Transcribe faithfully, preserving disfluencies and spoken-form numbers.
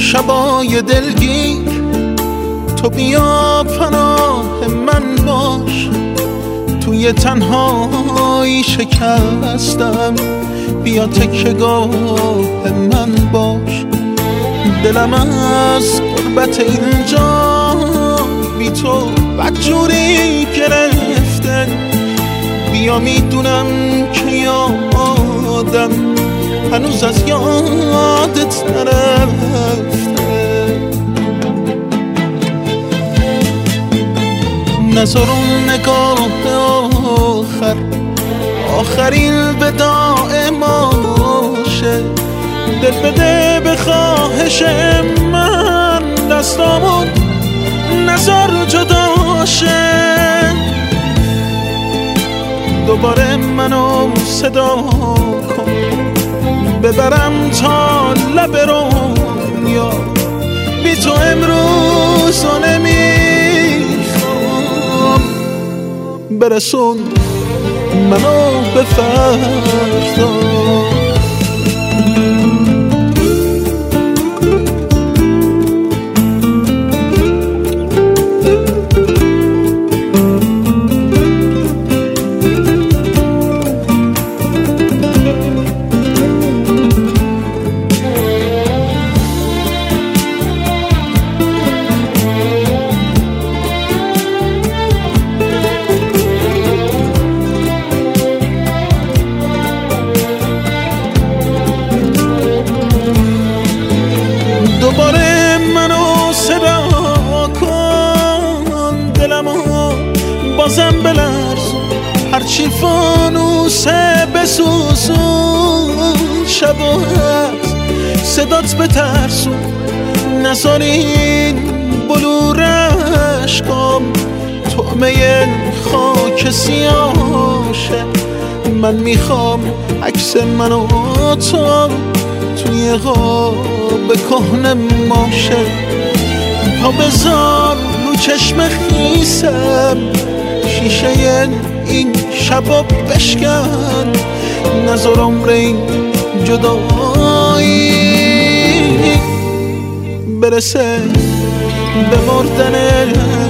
شبای دلگیر تو بیا پناه من باش، توی تنهایی شکستم بیا تکیه‌گاه من باش. دلم از غربت اینجا بی تو بدجوری گرفته، بیا میدونم که یادم هنوز از یادت نرفته. نذار اون نگاه آخر آخرین وداع ما شه، دل بده به خواهش من دستامون نذار جدا شه. دوباره منو صدا کن ببرم تا لب رویا، بی تو امروز رو نمیخوام، برسون منو به فردا. دوباره منو صدا کن، دلمو بازم بلرزون، هرچی فانوسه بسوزون، شب و هست صدات بترسون، نذار این بلور عشقام طعمه خاک سیاشه. من میخوام عکس من و تو توی قاب کهنه ماشه، پا بذار رو چشم خیسم شیشه این شبا بشکن، نذار عمر این جدایی برسه به مردن